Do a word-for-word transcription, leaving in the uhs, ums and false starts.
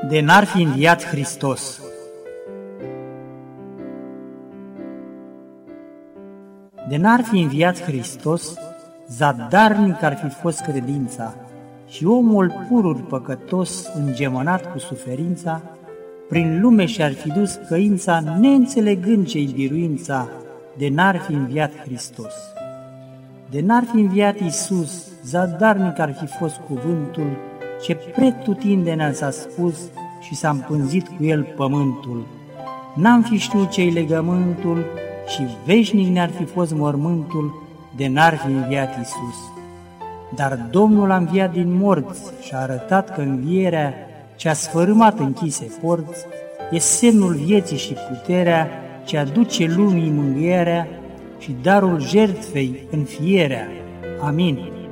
De n-ar fi înviat Hristos. De n-ar fi înviat Hristos, zadarnic ar fi fost credința, și omul purur păcătos, îngemănat cu suferința, prin lume și-ar fi dus căința, neînțelegând ce-i biruința, de n-ar fi înviat Hristos. De n-ar fi înviat Iisus, zadarnic ar fi fost cuvântul, ce pretutindenea s-a spus și s-a împânzit cu el pământul. N-am fi știut ce-i legământul și veșnic ne-ar fi fost mormântul, de n-ar fi înviat Iisus. Dar Domnul a înviat din morți și a arătat că învierea ce-a sfărâmat închise porți e semnul vieții și puterea ce aduce lumii mângâierea și darul jertfei înfierea. Amin.